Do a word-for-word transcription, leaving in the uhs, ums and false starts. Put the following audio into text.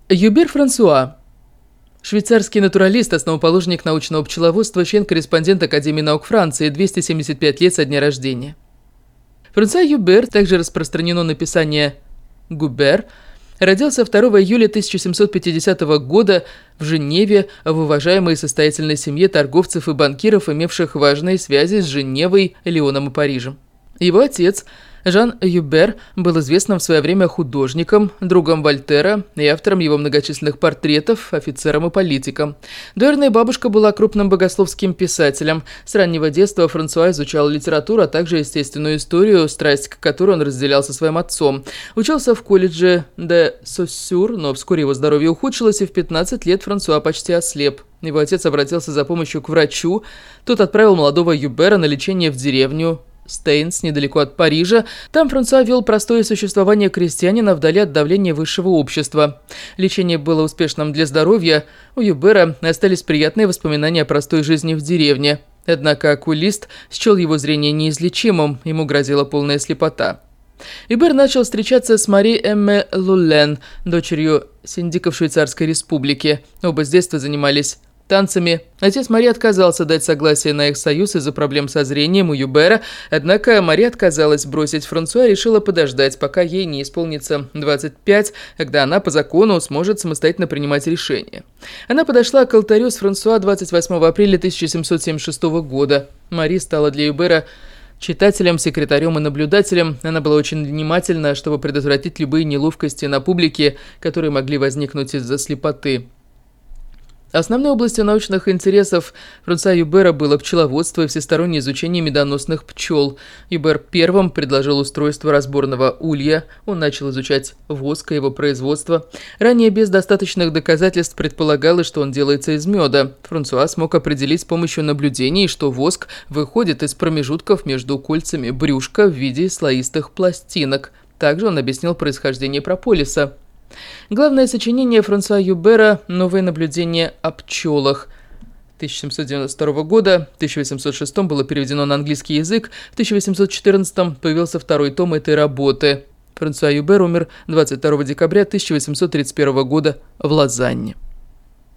Юбер Франсуа. Швейцарский натуралист, основоположник научного пчеловодства, член-корреспондент Академии наук Франции, двести семьдесят пять лет со дня рождения. Франсуа Юбер, также распространено написание Губер, родился второго июля тысяча семьсот пятидесятого года в Женеве в уважаемой и состоятельной семье торговцев и банкиров, имевших важные связи с Женевой, Лионом и Парижем. Его отец, Жан Юбер, был известным в свое время художником, другом Вольтера и автором его многочисленных портретов, офицером и политиком. Двоюродная бабушка была крупным богословским писателем. С раннего детства Франсуа изучал литературу, а также естественную историю, страсть к которой он разделял со своим отцом. Учился в колледже де Соссюр, но вскоре его здоровье ухудшилось, и в пятнадцать лет Франсуа почти ослеп. Его отец обратился за помощью к врачу. Тот отправил молодого Юбера на лечение в деревню Стейнс, недалеко от Парижа. Там Франсуа вел простое существование крестьянина вдали от давления высшего общества. Лечение было успешным для здоровья. У Юбера остались приятные воспоминания о простой жизни в деревне. Однако окулист счел его зрение неизлечимым, ему грозила полная слепота. Юбер начал встречаться с Мари Эмме Лулен, дочерью синдика в Швейцарской республике. Оба с детства занимались танцами. Отец Мари отказался дать согласие на их союз из-за проблем со зрением у Юбера, однако Мари отказалась бросить Франсуа и решила подождать, пока ей не исполнится двадцать пять, когда она по закону сможет самостоятельно принимать решения. Она подошла к алтарю с Франсуа двадцать восьмого апреля тысяча семьсот семьдесят шестого года. Мари стала для Юбера читателем, секретарем и наблюдателем. Она была очень внимательна, чтобы предотвратить любые неловкости на публике, которые могли возникнуть из-за слепоты. Основной областью научных интересов Франсуа Юбера было пчеловодство и всестороннее изучение медоносных пчел. Юбер первым предложил устройство разборного улья. Он начал изучать воск и его производство. Ранее без достаточных доказательств предполагалось, что он делается из меда. Франсуа смог определить с помощью наблюдений, что воск выходит из промежутков между кольцами брюшка в виде слоистых пластинок. Также он объяснил происхождение прополиса. Главное сочинение Франсуа Юбера «Новые наблюдения о пчелах» тысяча семьсот девяносто второго года, в тысяча восемьсот шестом было переведено на английский язык, в тысяча восемьсот четырнадцатом появился второй том этой работы. Франсуа Юбер умер двадцать второго декабря тысяча восемьсот тридцать первого года в Лозанне.